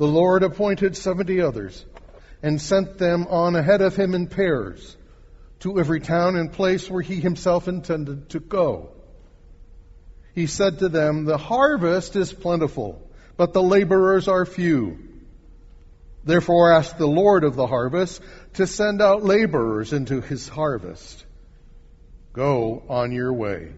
the Lord appointed 70 others and sent them on ahead of him in pairs to every town and place where he himself intended to go. He said to them, "The harvest is plentiful, but the laborers are few. Therefore ask the Lord of the harvest to send out laborers into his harvest. Go on your way.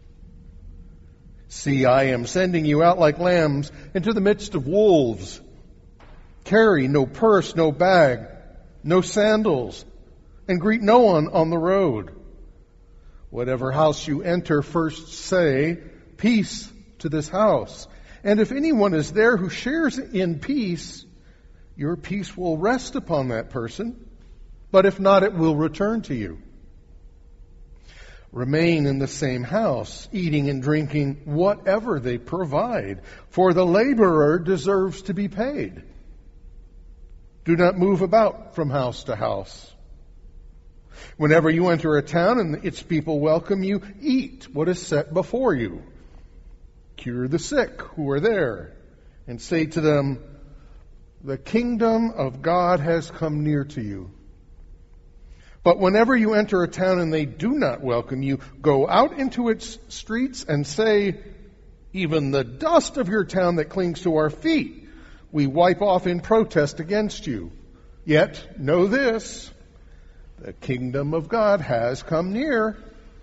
See, I am sending you out like lambs into the midst of wolves. Carry no purse, no bag, no sandals, and greet no one on the road. Whatever house you enter, first say, 'Peace to this house.' And if anyone is there who shares in peace, your peace will rest upon that person. But if not, it will return to you. Remain in the same house, eating and drinking whatever they provide, for the laborer deserves to be paid. Do not move about from house to house. Whenever you enter a town and its people welcome you, eat what is set before you. Cure the sick who are there, and say to them, 'The kingdom of God has come near to you.' But whenever you enter a town and they do not welcome you, go out into its streets and say, 'Even the dust of your town that clings to our feet, we wipe off in protest against you. Yet know this, the kingdom of God has come near.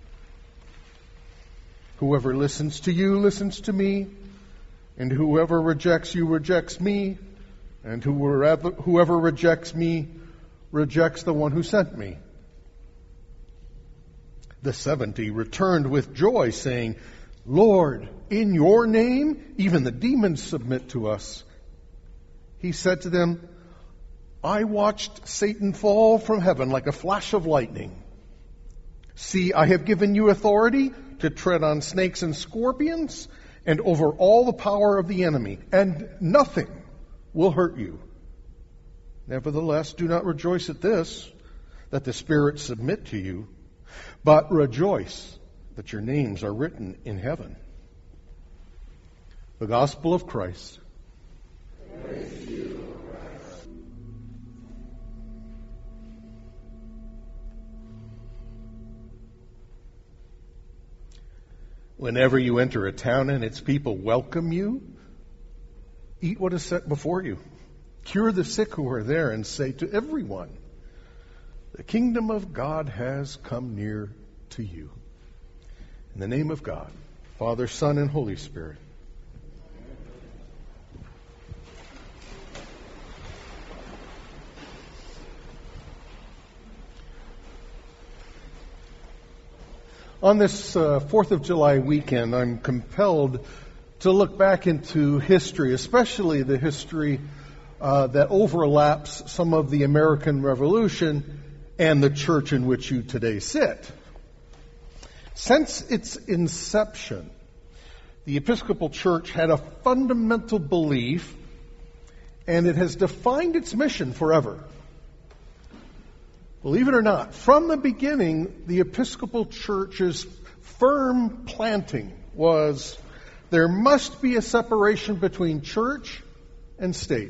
Whoever listens to you listens to me, and whoever rejects you rejects me, and whoever rejects me rejects the one who sent me.' The 70 returned with joy, saying, 'Lord, in your name even the demons submit to us.' He said to them, 'I watched Satan fall from heaven like a flash of lightning. See, I have given you authority to tread on snakes and scorpions and over all the power of the enemy, and nothing will hurt you. Nevertheless, do not rejoice at this, that the spirits submit to you, but rejoice that your names are written in heaven.'" The Gospel of Christ. Praise to you, Lord Christ. Whenever you enter a town and its people welcome you, eat what is set before you. Cure the sick who are there, and say to everyone, "The kingdom of God has come near to you." In the name of God, Father, Son, and Holy Spirit. On this 4th of July weekend, I'm compelled to look back into history, especially the history that overlaps some of the American Revolution and the church in which you today sit. Since its inception, the Episcopal Church had a fundamental belief, and it has defined its mission forever. Believe it or not, from the beginning, the Episcopal Church's firm planting was there must be a separation between church and state.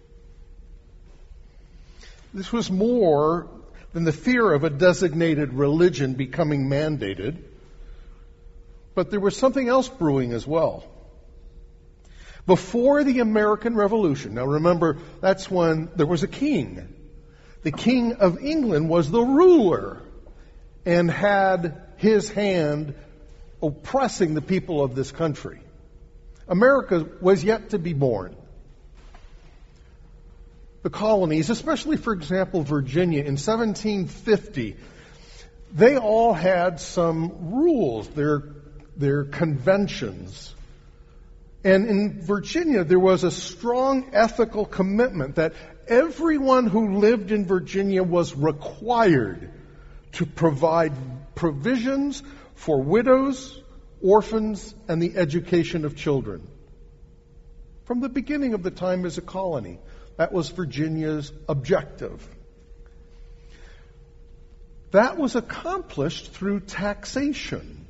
This was more than the fear of a designated religion becoming mandated, but there was something else brewing as well. Before the American Revolution, now remember, that's when there was a king. The King of England was the ruler and had his hand oppressing the people of this country. America was yet to be born. The colonies, especially, for example, Virginia in 1750, they all had some rules, their conventions. And in Virginia, there was a strong ethical commitment that everyone who lived in Virginia was required to provide provisions for widows, orphans, and the education of children. From the beginning of the time as a colony, that was Virginia's objective. That was accomplished through taxation,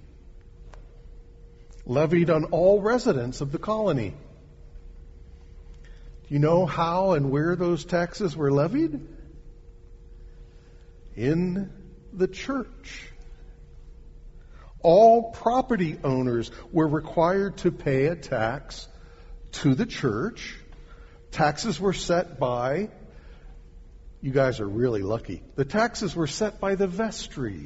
levied on all residents of the colony. You know how and where those taxes were levied? In the church. All property owners were required to pay a tax to the church. Taxes were set by, you guys are really lucky, the taxes were set by the vestry.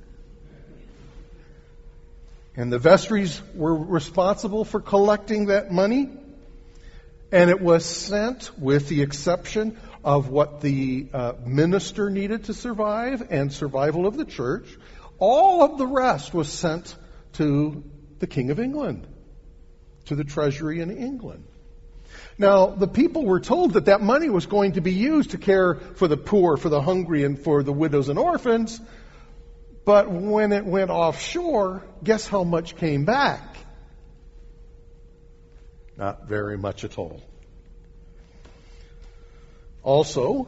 And the vestries were responsible for collecting that money. And it was sent, with the exception of what the minister needed to survive and survival of the church, all of the rest was sent to the King of England, to the treasury in England. Now, the people were told that that money was going to be used to care for the poor, for the hungry, and for the widows and orphans. But when it went offshore, guess how much came back? Not very much at all. Also,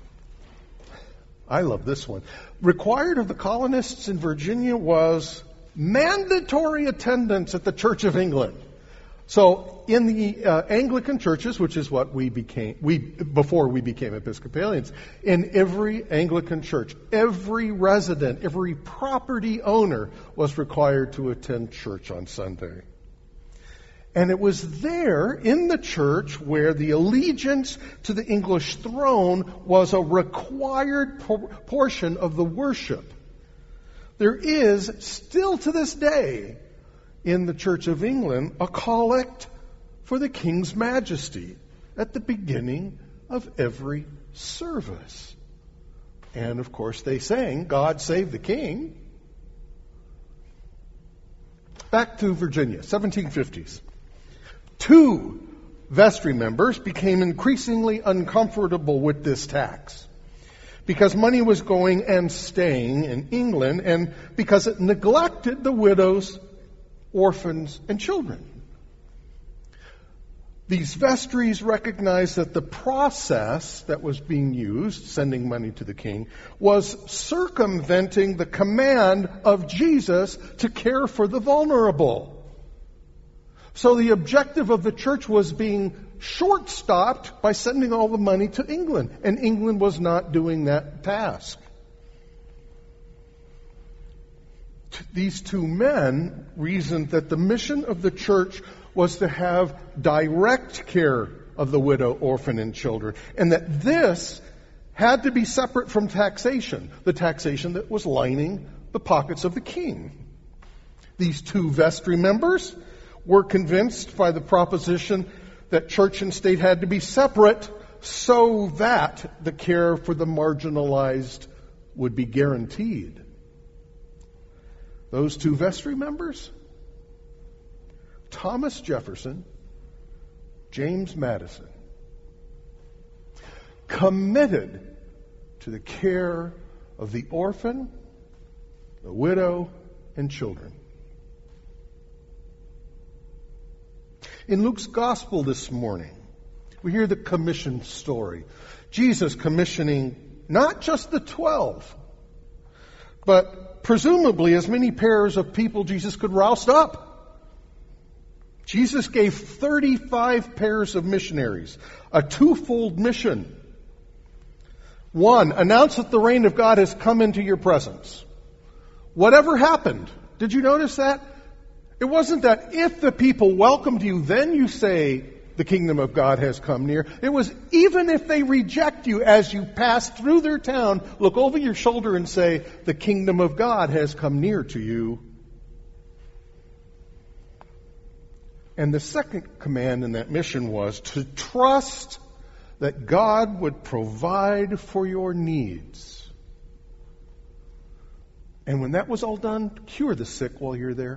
I love this one. Required of the colonists in Virginia was mandatory attendance at the Church of England. So in the Anglican churches, which is what before we became Episcopalians, in every Anglican church, every resident, every property owner was required to attend church on Sunday. And it was there in the church where the allegiance to the English throne was a required portion of the worship. There is still to this day in the Church of England a collect for the King's Majesty at the beginning of every service. And of course they sang, "God Save the King." Back to Virginia, 1750s. 2 vestry members became increasingly uncomfortable with this tax because money was going and staying in England and because it neglected the widows, orphans, and children. These vestries recognized that the process that was being used, sending money to the king, was circumventing the command of Jesus to care for the vulnerable. So the objective of the church was being short-stopped by sending all the money to England, and England was not doing that task. These 2 men reasoned that the mission of the church was to have direct care of the widow, orphan, and children, and that this had to be separate from taxation, the taxation that was lining the pockets of the king. These 2 vestry members were convinced by the proposition that church and state had to be separate so that the care for the marginalized would be guaranteed. Those 2 vestry members? Thomas Jefferson, James Madison, committed to the care of the orphan, the widow, and children. In Luke's gospel this morning, we hear the commission story. Jesus commissioning not just the 12, but presumably as many pairs of people Jesus could roust up. Jesus gave 35 pairs of missionaries, a 2-fold mission. 1, announce that the reign of God has come into your presence. Whatever happened, did you notice that? It wasn't that if the people welcomed you, then you say the kingdom of God has come near. It was even if they reject you as you pass through their town, look over your shoulder and say, the kingdom of God has come near to you. And the second command in that mission was to trust that God would provide for your needs. And when that was all done, cure the sick while you're there.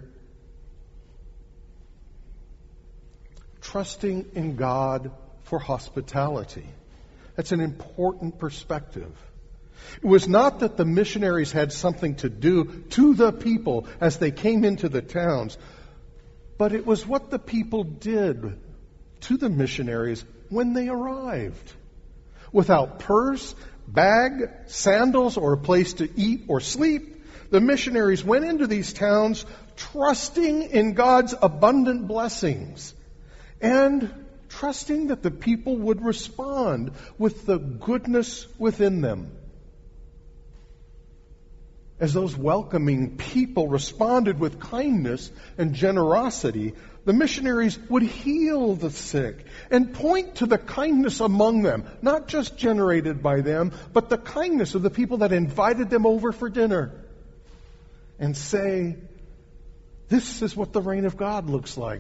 Trusting in God for hospitality. That's an important perspective. It was not that the missionaries had something to do to the people as they came into the towns, but it was what the people did to the missionaries when they arrived. Without purse, bag, sandals, or a place to eat or sleep, the missionaries went into these towns trusting in God's abundant blessings and trusting that the people would respond with the goodness within them. As those welcoming people responded with kindness and generosity, the missionaries would heal the sick and point to the kindness among them, not just generated by them, but the kindness of the people that invited them over for dinner, and say, this is what the reign of God looks like.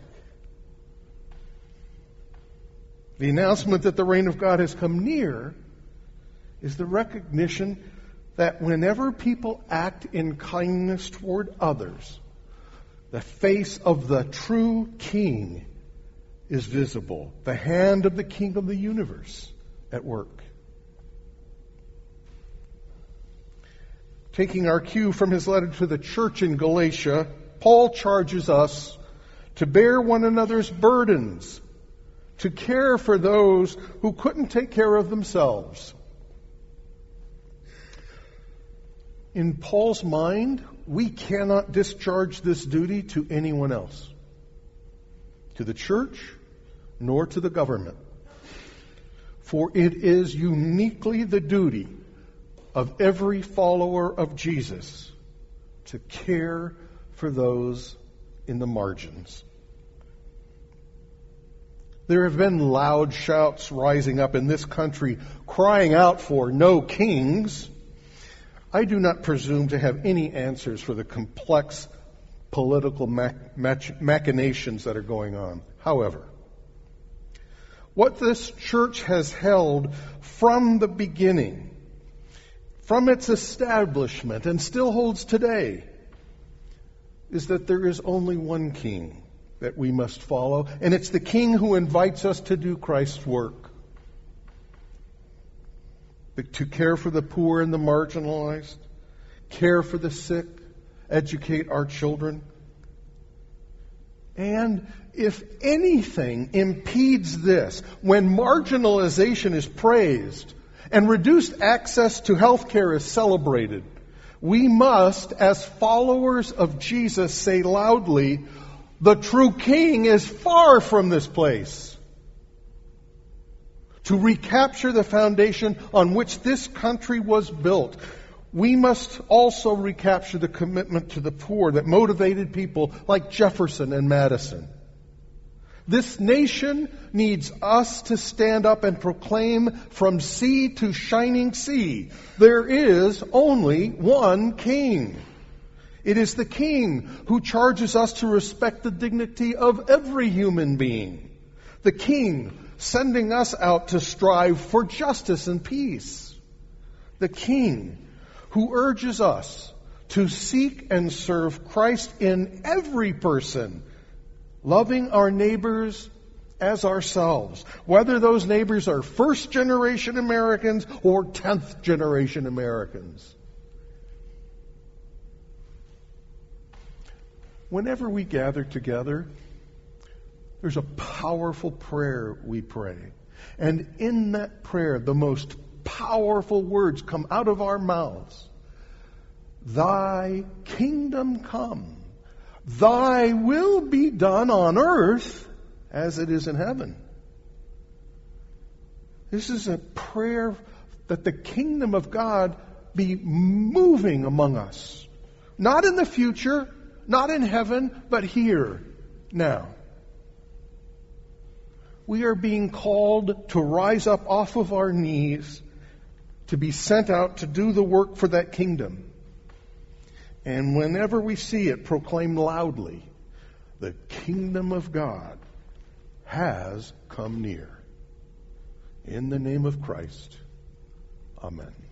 The announcement that the reign of God has come near is the recognition that whenever people act in kindness toward others, the face of the true King is visible, the hand of the King of the universe at work. Taking our cue from his letter to the church in Galatia, Paul charges us to bear one another's burdens, to care for those who couldn't take care of themselves. In Paul's mind, we cannot discharge this duty to anyone else, to the church, nor to the government. For it is uniquely the duty of every follower of Jesus to care for those in the margins. There have been loud shouts rising up in this country crying out for no kings. I do not presume to have any answers for the complex political machinations that are going on. However, what this church has held from the beginning, from its establishment, and still holds today, is that there is only one king that we must follow, and it's the king who invites us to do Christ's work. To care for the poor and the marginalized, care for the sick, educate our children. And if anything impedes this, when marginalization is praised and reduced access to health care is celebrated, we must, as followers of Jesus, say loudly, the true king is far from this place. To recapture the foundation on which this country was built, we must also recapture the commitment to the poor that motivated people like Jefferson and Madison. This nation needs us to stand up and proclaim from sea to shining sea, there is only one king. It is the king who charges us to respect the dignity of every human being. The king sending us out to strive for justice and peace. The king who urges us to seek and serve Christ in every person, loving our neighbors as ourselves, whether those neighbors are first-generation Americans or 10th-generation Americans. Whenever we gather together, there's a powerful prayer we pray. And in that prayer, the most powerful words come out of our mouths. Thy kingdom come. Thy will be done on earth as it is in heaven. This is a prayer that the kingdom of God be moving among us. Not in the future, not in heaven, but here, now. We are being called to rise up off of our knees, to be sent out to do the work for that kingdom. And whenever we see it, proclaim loudly, the kingdom of God has come near. In the name of Christ, amen.